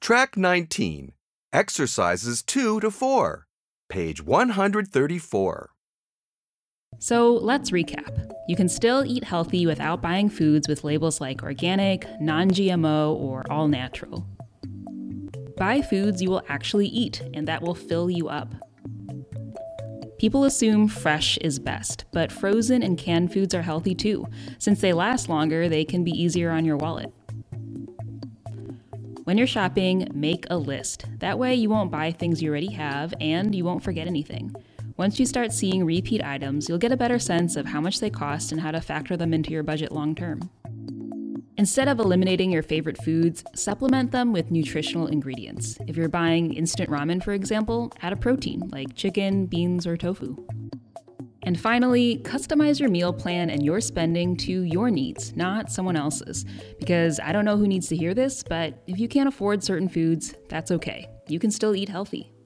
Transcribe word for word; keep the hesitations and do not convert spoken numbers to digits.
Track nineteen. Exercises two to four. Page one hundred thirty-four. So let's recap. You can still eat healthy without buying foods with labels like organic, non-G M O, or all natural. Buy foods you will actually eat, and that will fill you up. People assume fresh is best, but frozen and canned foods are healthy too. Since they last longer, they can be easier on your wallet. When you're shopping, make a list. That way you won't buy things you already have, and you won't forget anything. Once you start seeing repeat items, you'll get a better sense of how much they cost and how to factor them into your budget long term. Instead of eliminating your favorite foods, supplement them with nutritional ingredients. If you're buying instant ramen, for example, add a protein like chicken, beans, or tofu. And finally, customize your meal plan and your spending to your needs, not someone else's. Because I don't know who needs to hear this, but if you can't afford certain foods, that's okay. You can still eat healthy.